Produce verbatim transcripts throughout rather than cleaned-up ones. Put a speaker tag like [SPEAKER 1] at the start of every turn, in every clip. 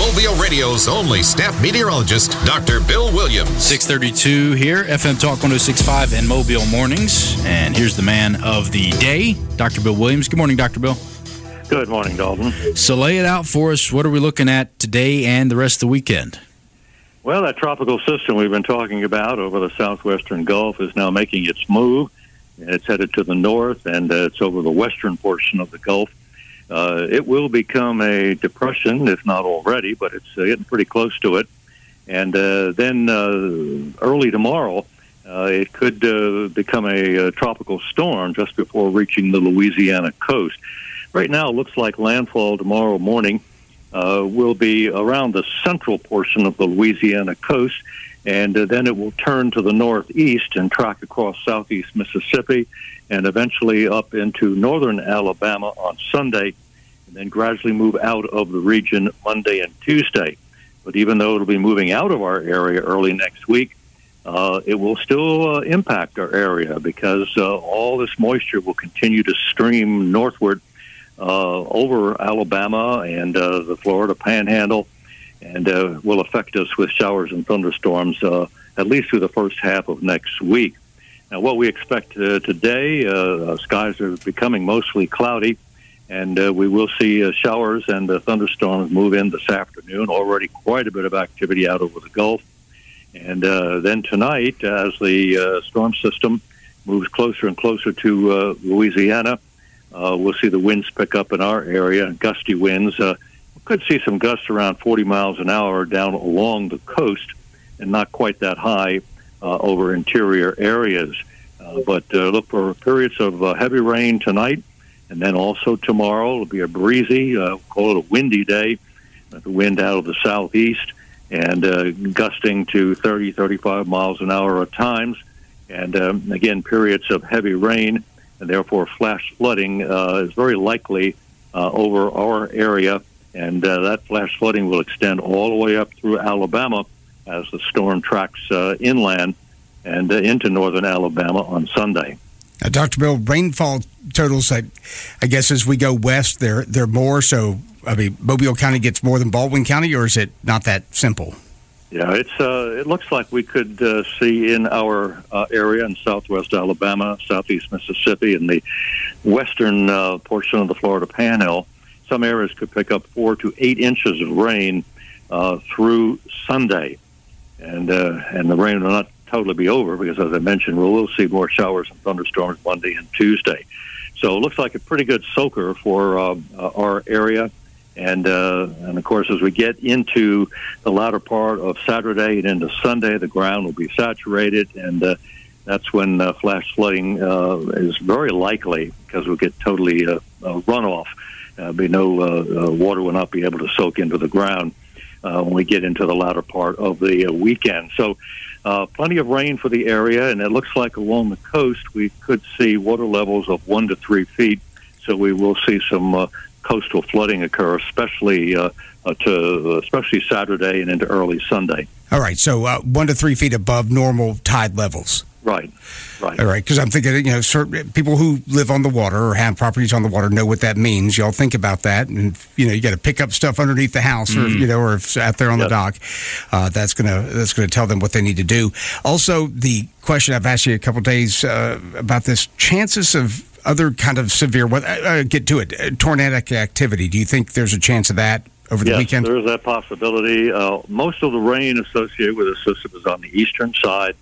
[SPEAKER 1] Mobile Radio's only staff meteorologist, Doctor Bill Williams.
[SPEAKER 2] six thirty-two here, F M Talk one oh six point five and Mobile Mornings. And here's the man of the day, Doctor Bill Williams. Good morning, Doctor Bill.
[SPEAKER 3] Good morning, Dalton.
[SPEAKER 2] So lay it out for us. What are we looking at today and the rest of the weekend?
[SPEAKER 3] Well, that tropical system we've been talking about over the southwestern Gulf is now making its move. It's headed to the north, and uh, it's over the western portion of the Gulf. Uh, it will become a depression, if not already, but it's uh, getting pretty close to it. And uh, then uh, early tomorrow, uh, it could uh, become a, a tropical storm just before reaching the Louisiana coast. Right now, it looks like landfall tomorrow morning uh, will be around the central portion of the Louisiana coast, and uh, then it will turn to the northeast and track across southeast Mississippi and eventually up into northern Alabama on Sunday, and then gradually move out of the region Monday and Tuesday. But even though it'll be moving out of our area early next week, uh, it will still uh, impact our area because uh, all this moisture will continue to stream northward Uh, over Alabama and uh, the Florida Panhandle, and uh, will affect us with showers and thunderstorms uh, at least through the first half of next week. Now, what we expect uh, today, uh, skies are becoming mostly cloudy, and uh, we will see uh, showers and uh, thunderstorms move in this afternoon. Already quite a bit of activity out over the Gulf. And uh, then tonight, as the uh, storm system moves closer and closer to uh, Louisiana, Uh, we'll see the winds pick up in our area, gusty winds. Uh, we could see some gusts around forty miles an hour down along the coast and not quite that high uh, over interior areas. Uh, but uh, look for periods of uh, heavy rain tonight, and then also tomorrow. It'll be a breezy, uh, call it a windy day, with the wind out of the southeast and uh, gusting to thirty, thirty-five miles an hour at times. And um, again, periods of heavy rain, and therefore flash flooding uh, is very likely uh, over our area, and uh, that flash flooding will extend all the way up through Alabama as the storm tracks uh, inland and uh, into northern Alabama on Sunday.
[SPEAKER 4] Uh, Doctor Bill, rainfall totals, I, I guess as we go west, they're, they're more, so I mean, Mobile County gets more than Baldwin County, or is it not that simple?
[SPEAKER 3] Yeah, it's uh, it looks like we could uh, see in our uh, area in southwest Alabama, southeast Mississippi, and the western uh, portion of the Florida Panhandle, some areas could pick up four to eight inches of rain uh, through Sunday. And uh, and the rain will not totally be over because, as I mentioned, we will see more showers and thunderstorms Monday and Tuesday. So it looks like a pretty good soaker for uh, uh, our area. And, uh, and of course, as we get into the latter part of Saturday and into Sunday, the ground will be saturated, and uh, that's when uh, flash flooding uh, is very likely because we'll get totally uh, uh, runoff. Uh, be no uh, uh, water will not be able to soak into the ground uh, when we get into the latter part of the uh, weekend. So uh, plenty of rain for the area, and it looks like along the coast we could see water levels of one to three feet. So we will see some uh, coastal flooding occur, especially uh, uh, to especially Saturday and into early Sunday.
[SPEAKER 4] All right, so uh, one to three feet above normal tide levels.
[SPEAKER 3] Right, right.
[SPEAKER 4] All right, because I'm thinking, you know, certain people who live on the water or have properties on the water know what that means. Y'all think about that, and you know, you got to pick up stuff underneath the house, or mm. you know, or if it's out there on yep. the dock. Uh, that's gonna that's gonna tell them what they need to do. Also, the question I've asked you a couple of days uh, about this: chances of other kind of severe, uh, get to it, uh, tornadic activity. Do you think there's a chance of that over the
[SPEAKER 3] yes,
[SPEAKER 4] weekend?
[SPEAKER 3] There's that possibility. Uh, most of the rain associated with the system is on the eastern side,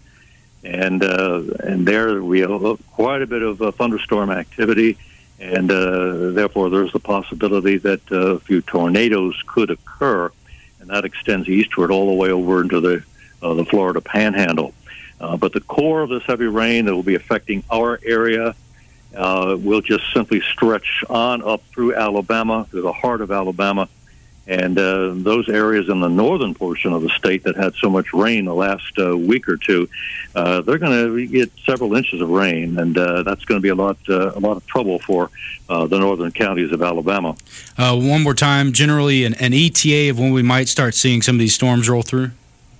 [SPEAKER 3] and uh, and there we have quite a bit of uh, thunderstorm activity, and uh, therefore there's the possibility that uh, a few tornadoes could occur, and that extends eastward all the way over into the uh, the Florida Panhandle. Uh, but the core of this heavy rain that will be affecting our area Uh, will just simply stretch on up through Alabama, through the heart of Alabama, and uh, those areas in the northern portion of the state that had so much rain the last uh, week or two, uh, they're going to get several inches of rain, and uh, that's going to be a lot, uh, a lot of trouble for uh, the northern counties of Alabama.
[SPEAKER 2] Uh, one more time, generally an, an E T A of when we might start seeing some of these storms roll through?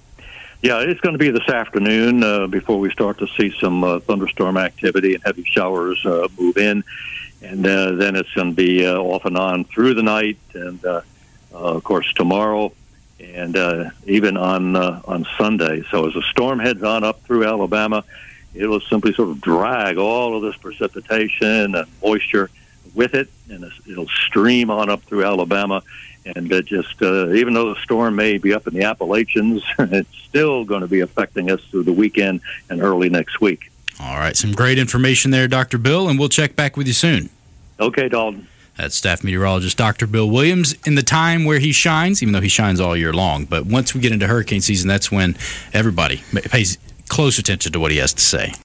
[SPEAKER 3] Yeah, it's going to be this afternoon uh, before we start to see some uh, thunderstorm activity and heavy showers uh, move in. And uh, then it's going to be uh, off and on through the night. And, uh, uh, of course, tomorrow and uh, even on uh, on Sunday. So as the storm heads on up through Alabama, it'll simply sort of drag all of this precipitation and moisture with it, and it'll stream on up through Alabama. And it just, uh, even though the storm may be up in the Appalachians, it's still going to be affecting us through the weekend and early next week.
[SPEAKER 2] All right, some great information there, Doctor Bill, and we'll check back with you soon.
[SPEAKER 3] Okay, Dalton.
[SPEAKER 2] That's staff meteorologist Doctor Bill Williams in the time where he shines, even though he shines all year long. But once we get into hurricane season, that's when everybody pays close attention to what he has to say.